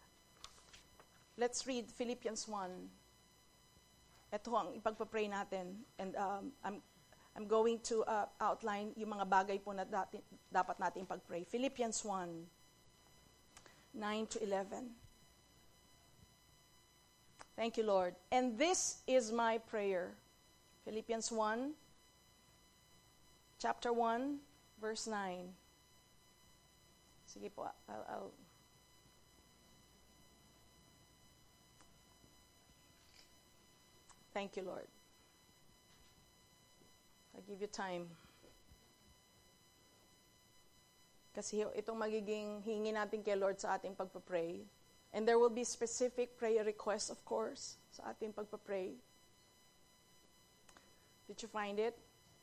let's read Philippians one. Ito ang ipagpapray natin. And um, I'm, I'm going to uh, outline yung mga bagay po na dati, dapat natin ipagpray. Philippians one, nine to eleven. Thank you, Lord. And this is my prayer. Philippians one, chapter one, verse nine. Sige po, I'll, I'll Thank you, Lord. I give you time. Kasi itong magiging hingi natin kay Lord sa ating pagpapray. And there will be specific prayer requests, of course, sa ating pagpapray. Did you find it?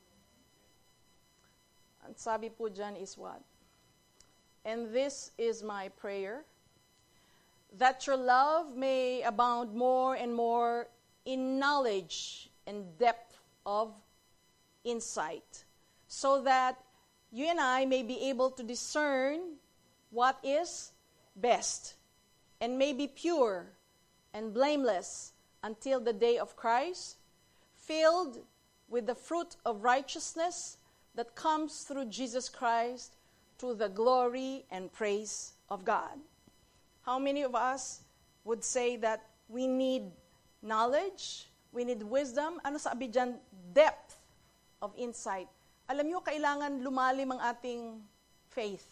Ang sabi po dyan is what? And this is my prayer, that your love may abound more and more in knowledge and depth of insight, so that you and I may be able to discern what is best, and may be pure and blameless until the day of Christ, filled with the fruit of righteousness that comes through Jesus Christ, to the glory and praise of God. How many of us would say that we need knowledge, we need wisdom? Ano sabi dyan? Depth of insight. Alam nyo, kailangan lumalim ang ating faith.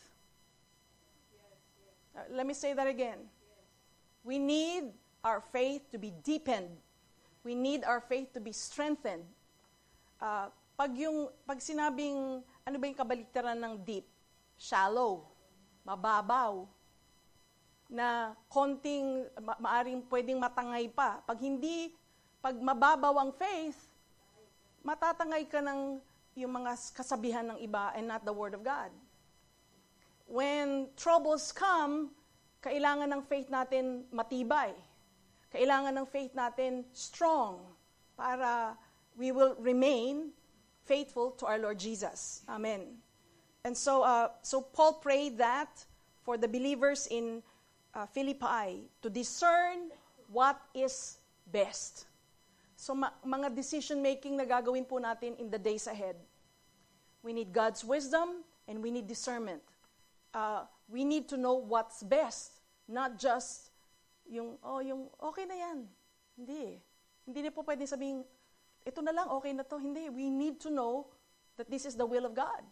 Uh, let me say that again. We need our faith to be deepened. We need our faith to be strengthened. Uh, pag yung, pag sinabing, ano ba yung kabaliktaran ng deep? Shallow, mababaw, na konting, ma- maaring pwedeng matangay pa. Pag hindi, pag mababaw ang faith, matatangay ka ng yung mga kasabihan ng iba and not the Word of God. When troubles come, kailangan ng faith natin matibay. Kailangan ng faith natin strong para we will remain faithful to our Lord Jesus. Amen. And so, uh, so Paul prayed that for the believers in uh, Philippi to discern what is best. So ma- mga decision-making na gagawin po natin in the days ahead. We need God's wisdom and we need discernment. Uh, we need to know what's best, not just yung, oh, yung okay na yan. Hindi. Hindi na po pwede sabihin, ito na lang, okay na to. Hindi. We need to know that this is the will of God.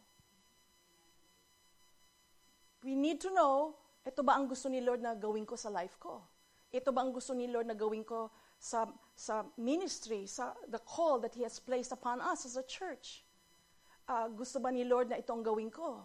We need to know, ito ba ang gusto ni Lord na gawin ko sa life ko? Ito ba ang gusto ni Lord na gawin ko sa, sa ministry, sa the call that He has placed upon us as a church? Uh, gusto ba ni Lord na ito ang gawin ko?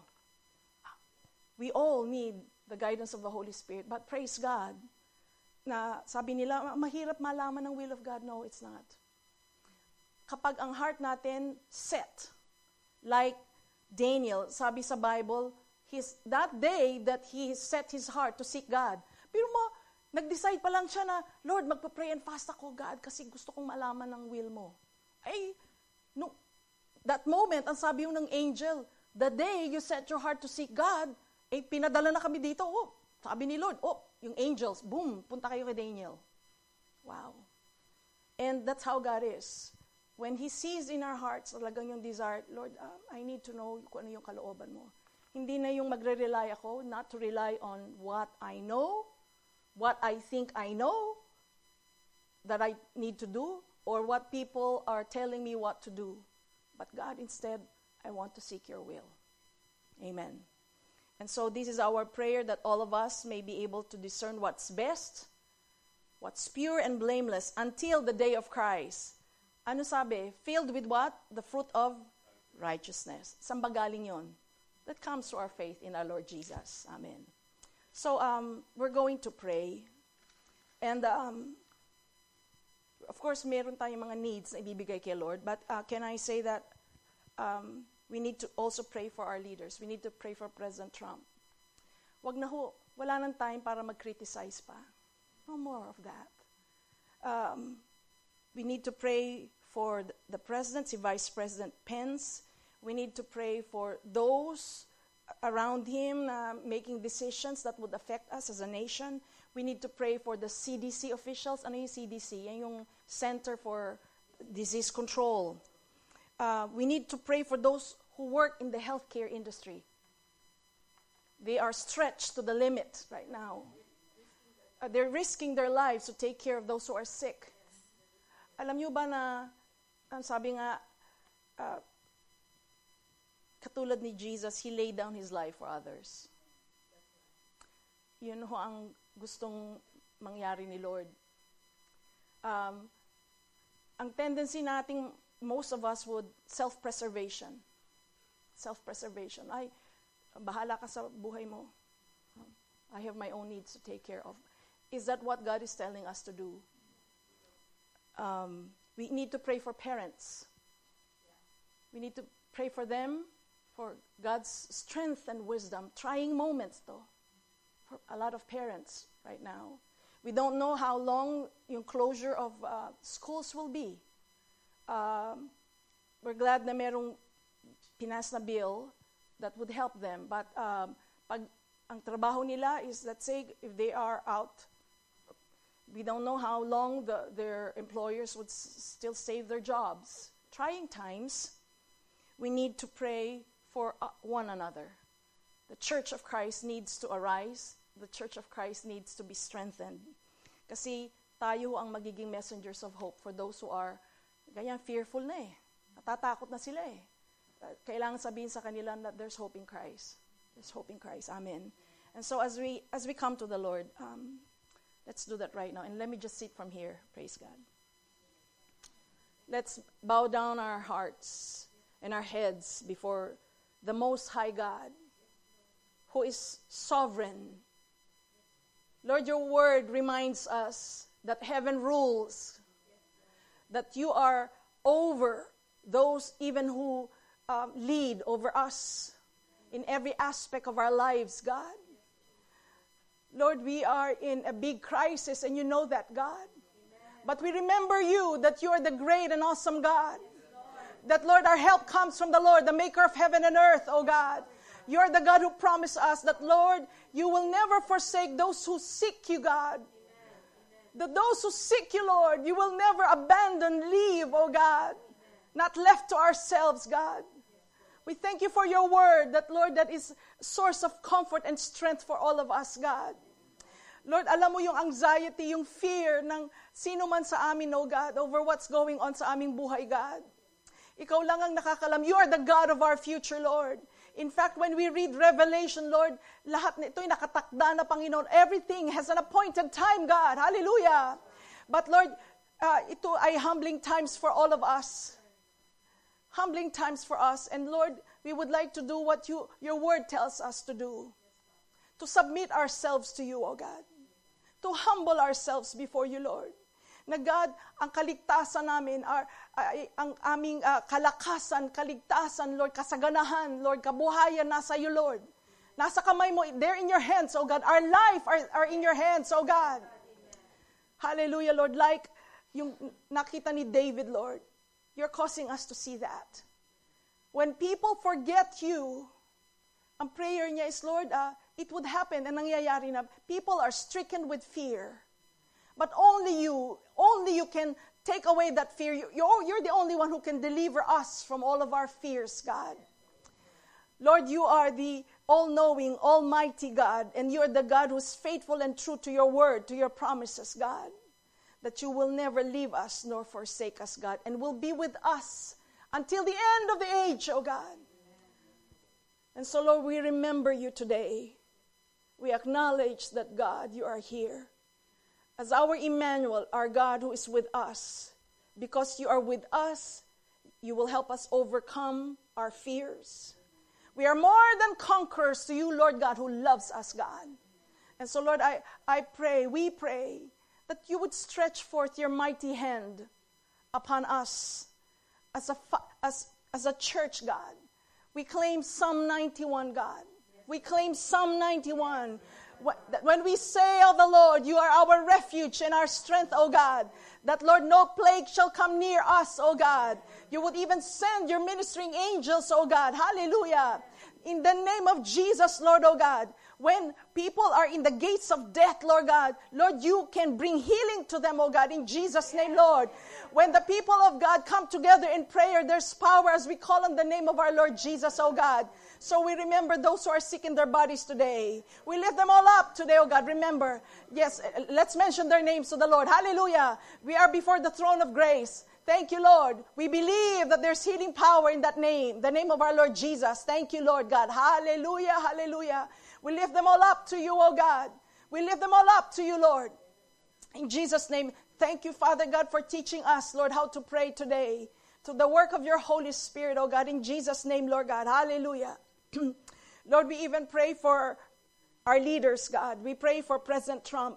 We all need the guidance of the Holy Spirit. But praise God, na sabi nila, mahirap malaman ng will of God. No, it's not. Kapag ang heart natin set, like Daniel, sabi sa Bible, his, that day that he set his heart to seek God. Pero mo, nag-decide pa lang siya na, Lord, magpa-pray and fast ako, God, kasi gusto kong malaman ng will mo. Ay, no, that moment, ang sabi yung ng angel, the day you set your heart to seek God, eh, pinadala na kami dito. Oh, sabi ni Lord, oh, yung angels, boom, punta kayo kay Daniel. Wow. And that's how God is. When He sees in our hearts, talagang yung desire, Lord, uh, I need to know kung ano yung kalooban mo. Hindi na yung magre-rely ako, not to rely on what I know, what I think I know, that I need to do, or what people are telling me what to do. But God, instead, I want to seek your will. Amen. And so this is our prayer, that all of us may be able to discern what's best, what's pure and blameless, until the day of Christ. Ano sabi? Filled with what? The fruit of righteousness. Saan ba galing yun? That comes to our faith in our Lord Jesus. Amen. So um, we're going to pray. And um, of course, meron tayong mga needs na ibibigay kay Lord. But uh, can I say that um, we need to also pray for our leaders. We need to pray for President Trump. Wag na ho, wala nang time para mag-criticize pa. No more of that. Um, we need to pray for the President, si Vice President Pence. We need to pray for those around him uh, making decisions that would affect us as a nation. We need to pray for the C D C officials. Ano yung C D C? Yan yung Center for Disease Control. Uh, we need to pray for those who work in the healthcare industry. They are stretched to the limit right now. Uh, they're risking their lives to take care of those who are sick. Alam niyo ba na, ang sabi nga, uh, katulad ni Jesus, He laid down His life for others. Yun ho ang gustong mangyari ni Lord. Um, ang tendency nating, most of us would, self-preservation. Self-preservation. Ay, bahala ka sa buhay mo. I have my own needs to take care of. Is that what God is telling us to do? Um, we need to pray for parents. We need to pray for them, for God's strength and wisdom. Trying moments, though, for a lot of parents right now. We don't know how long yung closure of uh, schools will be. Um, we're glad na merong pinas na bill that would help them. But um, pag ang trabaho nila is, let's say, if they are out, we don't know how long the, their employers would s- still save their jobs. Trying times, we need to pray for uh, one another. The Church of Christ needs to arise. The Church of Christ needs to be strengthened. Kasi tayo ang magiging messengers of hope for those who are ganyan fearful na eh. Natatakot na sila eh. Kailangan sabihin sa kanila that there's hope in Christ. There's hope in Christ. Amen. And so as we as we come to the Lord, um, let's do that right now. And let me just sit from here. Praise God. Let's bow down our hearts and our heads before the Most High God, who is sovereign. Lord, your word reminds us that heaven rules, that you are over those even who um, lead over us in every aspect of our lives, God. Lord, we are in a big crisis, and you know that, God. Amen. But we remember you, that you are the great and awesome God. Yes, that, Lord, our help comes from the Lord, the maker of heaven and earth, oh God. You are the God who promised us that, Lord, you will never forsake those who seek you, God. Amen. That those who seek you, Lord, you will never abandon, leave, oh God. Not left to ourselves, God. We thank you for your word, that, Lord, that is a source of comfort and strength for all of us, God. Lord, alam mo yung anxiety, yung fear ng sino man sa amin, oh God, over what's going on sa aming buhay, God. Ikaw lang ang nakakalam. You are the God of our future, Lord. In fact, when we read Revelation, Lord, lahat nito'y nakatakda na, Panginoon. Everything has an appointed time, God. Hallelujah. But Lord, uh, ito ay humbling times for all of us. Humbling times for us. And Lord, we would like to do what you, your word tells us to do. To submit ourselves to you, O God. To humble ourselves before you, Lord. Na God, ang kaligtasan namin, our, ay, ang aming uh, kalakasan, kaligtasan, Lord, kasaganahan, Lord, kabuhayan, nasa iyo, Lord. Nasa kamay mo, they're in your hands, oh God. Our life are, are in your hands, oh God. Hallelujah, Lord. Like yung nakita ni David, Lord, you're causing us to see that. When people forget you, ang prayer niya is, Lord, uh, it would happen, and nangyayari na, people are stricken with fear. But only you, only you can take away that fear. You're, you're the only one who can deliver us from all of our fears, God. Lord, you are the all-knowing, almighty God, and you're the God who's faithful and true to your word, to your promises, God. That you will never leave us nor forsake us, God, and will be with us until the end of the age, oh God. And so, Lord, we remember you today. We acknowledge that, God, you are here. As our Emmanuel, our God who is with us. Because you are with us, you will help us overcome our fears. We are more than conquerors to you, Lord God, who loves us, God. And so, Lord, I, I pray, we pray, that you would stretch forth your mighty hand upon us as a, as, as a church, God. We claim Psalm ninety-one, God. We claim Psalm ninety-one. When we say of the Lord, you are our refuge and our strength, O God, that, Lord, no plague shall come near us, O God. You would even send your ministering angels, O God. Hallelujah. In the name of Jesus, Lord, O God, when people are in the gates of death, Lord God, Lord, you can bring healing to them, O God, in Jesus' name, Lord. When the people of God come together in prayer, there's power as we call on the name of our Lord Jesus, O God. So we remember those who are sick in their bodies today. We lift them all up today, oh God. Remember, yes, let's mention their names to the Lord. Hallelujah. We are before the throne of grace. Thank you, Lord. We believe that there's healing power in that name, the name of our Lord Jesus. Thank you, Lord God. Hallelujah, hallelujah. We lift them all up to you, oh God. We lift them all up to you, Lord. In Jesus' name, thank you, Father God, for teaching us, Lord, how to pray today. To the work of your Holy Spirit, oh God, in Jesus' name, Lord God. Hallelujah. Lord, we even pray for our leaders, God. We pray for President Trump.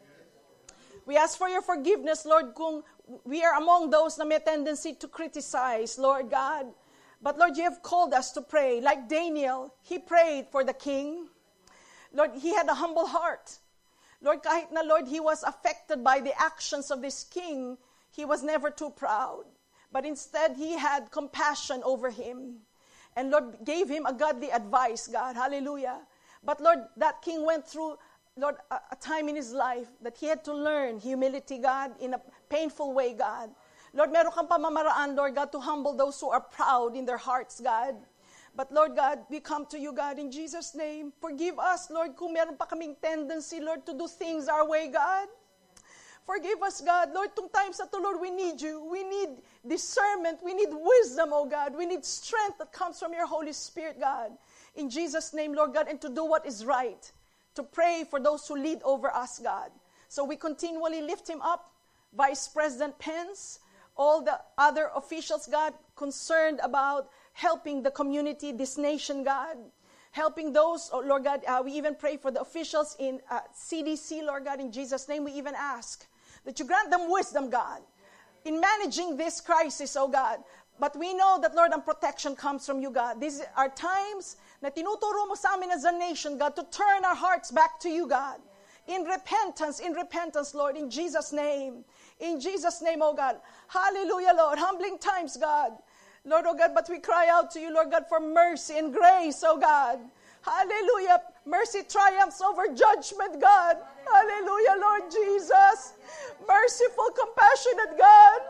We ask for your forgiveness, Lord, kung we are among those na may tendency to criticize, Lord God. But Lord, you have called us to pray. Like Daniel, he prayed for the king. Lord, he had a humble heart. Lord, kahit na, Lord, he was affected by the actions of this king, he was never too proud. But instead, he had compassion over him. And Lord, gave him a godly advice, God. Hallelujah. But Lord, that king went through, Lord, a, a time in his life that he had to learn humility, God, in a painful way, God. Lord, meron kang pamamaraan, Lord God, to humble those who are proud in their hearts, God. But Lord God, we come to you, God, in Jesus' name. Forgive us, Lord, kung meron pa kaming tendency, Lord, to do things our way, God. Forgive us, God. Lord, tung times na to, Lord, we need you. We need discernment. We need wisdom, oh God. We need strength that comes from your Holy Spirit, God. In Jesus' name, Lord God, and to do what is right. To pray for those who lead over us, God. So we continually lift him up. Vice President Pence, all the other officials, God, concerned about helping the community, this nation, God. Helping those, oh Lord God, uh, we even pray for the officials in uh, C D C, Lord God, in Jesus' name. We even ask that you grant them wisdom, God, in managing this crisis, oh God. But we know that, Lord, ang protection comes from you, God. These are times na tinuturo mo sa amin as a nation, God, to turn our hearts back to you, God. In repentance, in repentance, Lord, in Jesus' name. In Jesus' name, oh God. Hallelujah, Lord. Humbling times, God. Lord, oh God, but we cry out to you, Lord God, for mercy and grace, oh God. Hallelujah. Mercy triumphs over judgment, God. Hallelujah, Lord Jesus. merciful, compassionate God.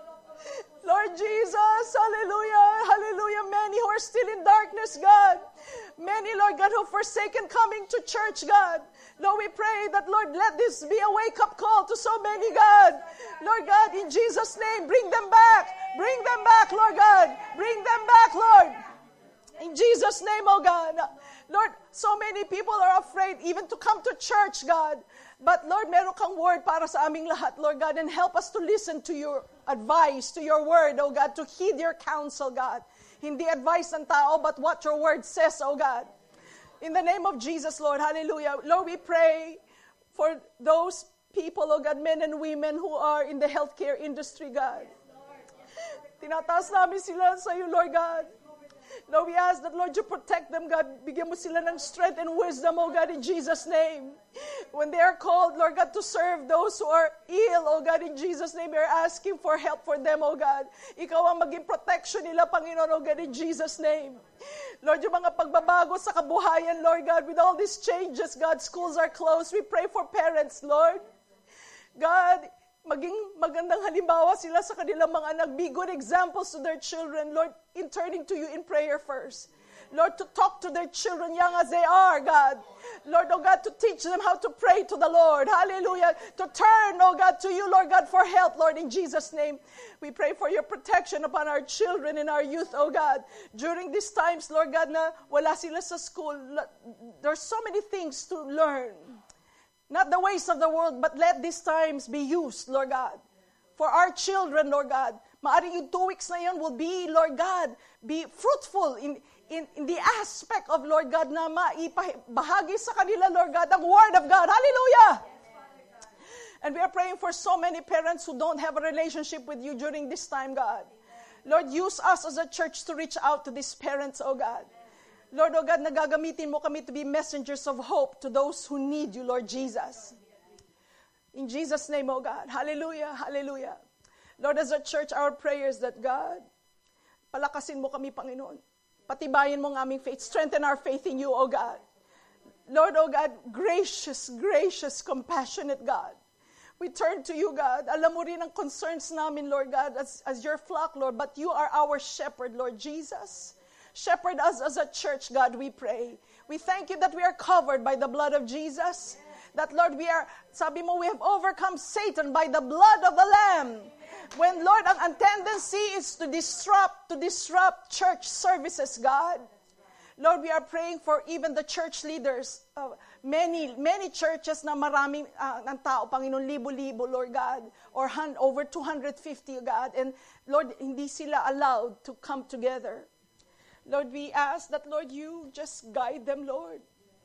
Lord Jesus, hallelujah, hallelujah. Many who are still in darkness, God. Many, Lord God, who have forsaken coming to church, God. Lord, we pray that, Lord, let this be a wake-up call to so many, God. Lord God, in Jesus' name, bring them back. Bring them back, Lord God. Bring them back, Lord. In Jesus' name, oh God. Lord, so many people are afraid even to come to church, God. But Lord, meron kang word para sa aming lahat, Lord God, and help us to listen to your advice, to your word, oh God, to heed your counsel, God. Hindi advice ng tao, but what your word says, oh God. In the name of Jesus, Lord, hallelujah. Lord, we pray for those people, oh God, men and women who are in the healthcare industry, God. Tinataas namin sila sa iyo, Lord God. Lord, we ask that, Lord, you protect them, God. Bigyan mo sila ng strength and wisdom, oh God, in Jesus' name. When they are called, Lord God, to serve those who are ill, oh God, in Jesus' name, we are asking for help for them, oh God. Ikaw ang maging protection nila, Panginoon, oh God, in Jesus' name. Lord, yung mga pagbabago sa kabuhayan, Lord God, with all these changes, God, schools are closed. We pray for parents, Lord. God, maging magandang halimbawa sila sa kanilang mga anak. Be good examples to their children, Lord, in turning to you in prayer first. Lord, to talk to their children young as they are, God. Lord, oh God, to teach them how to pray to the Lord. Hallelujah. To turn, oh God, to you, Lord God, for help, Lord, in Jesus' name. We pray for your protection upon our children and our youth, oh God. During these times, Lord God, na wala sila sa school, there's so many things to learn. Not the ways of the world, but let these times be used, Lord God, for our children, Lord God. Maaring yung two weeks na yun will be, Lord God, be fruitful in, in, in the aspect of, Lord God, na maipahagi sa kanila, Lord God, ang Word of God. Hallelujah! And we are praying for so many parents who don't have a relationship with you during this time, God. Lord, use us as a church to reach out to these parents, oh God. Lord, oh God, nagagamitin mo kami to be messengers of hope to those who need you, Lord Jesus. In Jesus' name, oh God. Hallelujah, hallelujah. Lord, as a church, our prayers that, God, palakasin mo kami, Panginoon. Patibayin mo ang aming faith. Strengthen our faith in you, oh God. Lord, oh God, gracious, gracious, compassionate God. We turn to you, God. Alam mo rin ang concerns namin, Lord God, as, as your flock, Lord. But you are our shepherd, Lord Jesus. Shepherd us as a church, God, we pray. We thank you that we are covered by the blood of Jesus. That, Lord, we are, sabi mo, we have overcome Satan by the blood of the Lamb. When, Lord, ang, ang tendency is to disrupt, to disrupt church services, God. Lord, we are praying for even the church leaders. Uh, many, many churches na maraming uh, ng tao, Panginoon, libo-libo, Lord God. Or hun- over two hundred fifty, God. And, Lord, hindi sila allowed to come together. Lord, we ask that, Lord, you just guide them, Lord.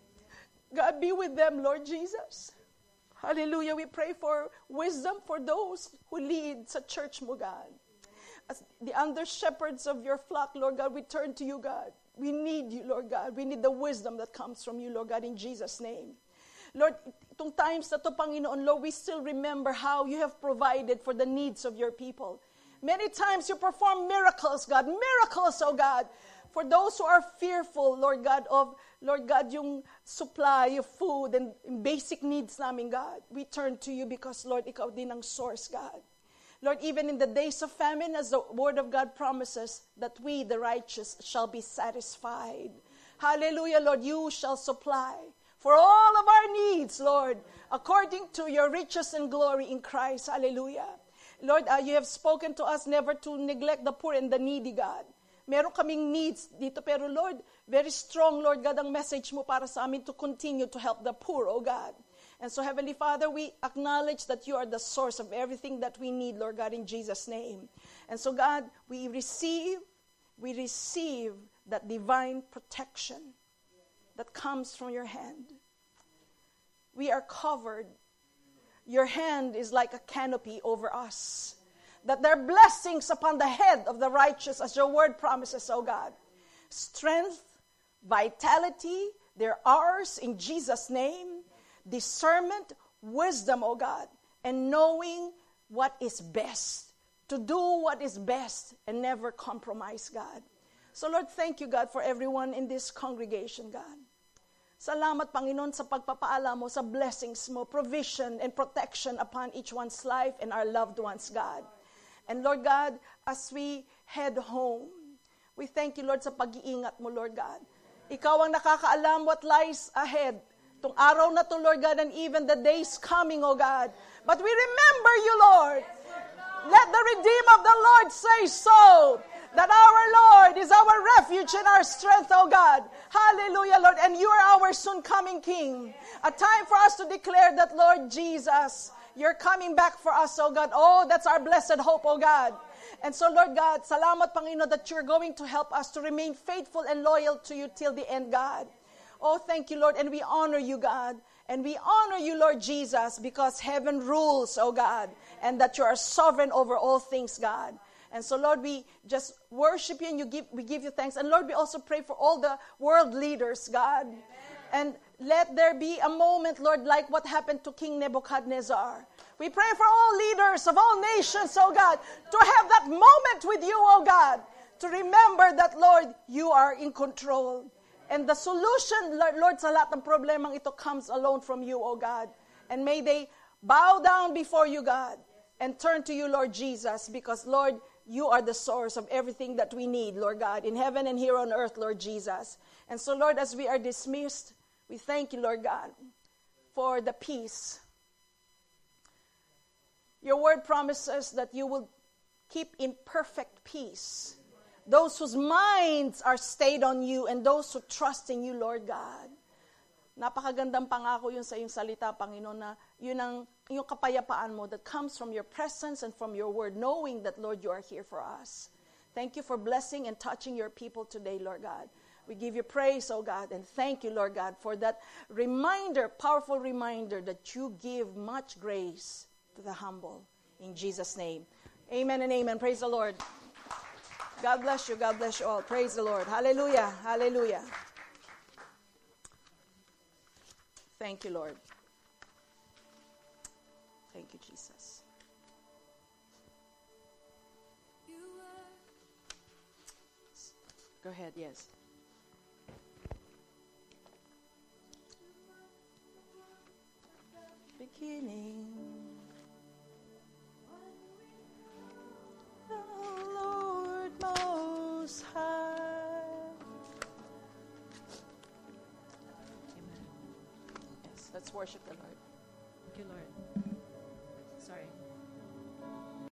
God, be with them, Lord Jesus. Hallelujah. We pray for wisdom for those who lead sa church mo, God. As the under-shepherds of your flock, Lord God, we turn to you, God. We need you, Lord God. We need the wisdom that comes from you, Lord God, in Jesus' name. Lord, itong times na to, Panginoon, Lord, we still remember how you have provided for the needs of your people. Many times you perform miracles, God. Miracles, oh God. For those who are fearful, Lord God, of, Lord God, yung supply of food and basic needs namin, God, we turn to you because, Lord, ikaw din ang source, God. Lord, even in the days of famine, as the word of God promises, that we, the righteous, shall be satisfied. Hallelujah, Lord, you shall supply for all of our needs, Lord, according to your riches and glory in Christ. Hallelujah. Lord, uh, you have spoken to us never to neglect the poor and the needy, God. Meron kaming needs dito, pero Lord, very strong, Lord God, ang message mo para sa amin to continue to help the poor, oh God. And so, Heavenly Father, we acknowledge that you are the source of everything that we need, Lord God, in Jesus' name. And so, God, we receive, we receive that divine protection that comes from your hand. We are covered. Your hand is like a canopy over us. That there are blessings upon the head of the righteous, as your word promises, oh God. Strength, vitality, they're ours in Jesus' name. Discernment, wisdom, oh God. And knowing what is best. To do what is best and never compromise, God. So Lord, thank you, God, for everyone in this congregation, God. Salamat, Panginoon, sa pagpapaala mo, sa blessings mo, provision and protection upon each one's life and our loved ones, God. And Lord God, as we head home, we thank you, Lord, sa pag-iingat mo, Lord God. Ikaw ang nakakaalam what lies ahead. Itong araw na to, Lord God, and even the days coming, O God. But we remember you, Lord. Let the redeemed of the Lord say so. That our Lord is our refuge and our strength, O God. Hallelujah, Lord. And you are our soon-coming King. A time for us to declare that, Lord Jesus, you're coming back for us, O God. Oh, that's our blessed hope, O God. And so, Lord God, salamat, Panginoon, that you're going to help us to remain faithful and loyal to you till the end, God. Oh, thank you, Lord. And we honor you, God. And we honor you, Lord Jesus, because heaven rules, O God. And that you are sovereign over all things, God. And so, Lord, we just worship you and you give, we give you thanks. And Lord, we also pray for all the world leaders, God. Amen. And let there be a moment, Lord, like what happened to King Nebuchadnezzar. We pray for all leaders of all nations, oh God, to have that moment with you, oh God, to remember that, Lord, you are in control. And the solution, Lord, Lord sa lahat ng problemang ito comes alone from you, oh God. And may they bow down before you, God, and turn to you, Lord Jesus, because, Lord, you are the source of everything that we need, Lord God, in heaven and here on earth, Lord Jesus. And so, Lord, as we are dismissed, we thank you, Lord God, for the peace. Your word promises that you will keep in perfect peace those whose minds are stayed on you and those who trust in you, Lord God. Napakagandang pangako yun sa iyong salita, Panginoon, na yun ang yung kapayapaan mo that comes from your presence and from your word, knowing that, Lord, you are here for us. Thank you for blessing and touching your people today, Lord God. We give you praise, oh God, and thank you, Lord God, for that reminder, powerful reminder that you give much grace to the humble. In Jesus' name. Amen and amen. Praise the Lord. God bless you. God bless you all. Praise the Lord. Hallelujah. Hallelujah. Thank you, Lord. Thank you, Jesus. Go ahead, yes. Beginning. The Lord Most High. Amen. Yes, let's worship the Lord. Thank you, Lord. Sorry.